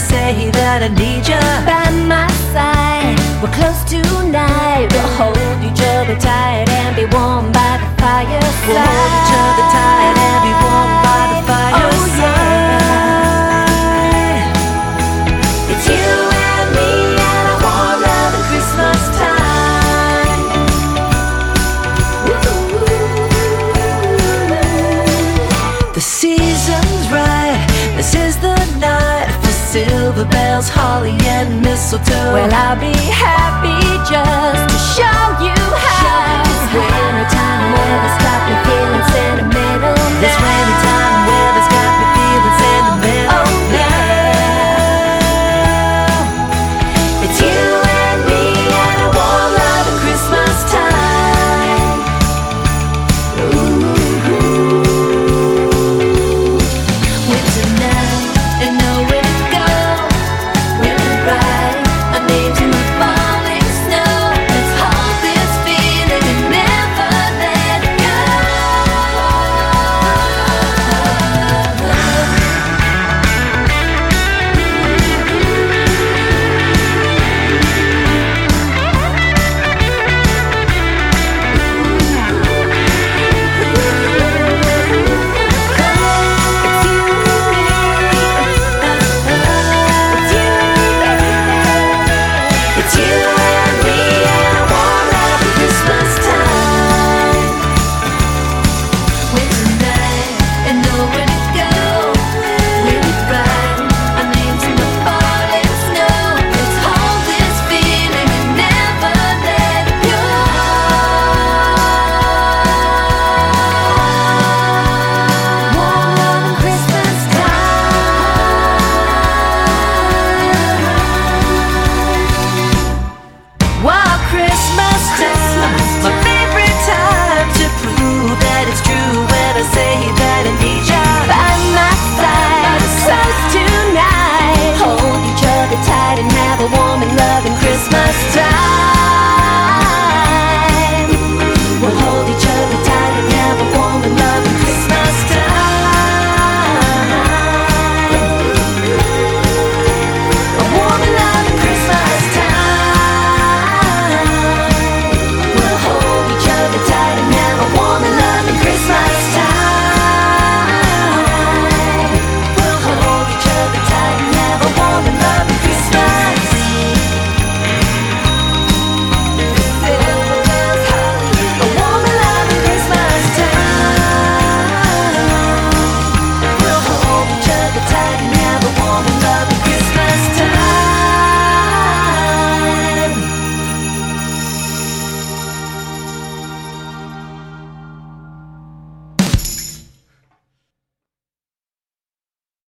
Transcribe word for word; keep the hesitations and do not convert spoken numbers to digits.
say that I need you by my side. We're close tonight. We'll hold each other tight and be warm by the fireside. We'll hold each other tight and be warm by the fireside. Oh, yeah. It's you and me and a warm love at Christmas time. The season's right. This is the night for silver bells, holly and mistletoe. Well, I'll be happy just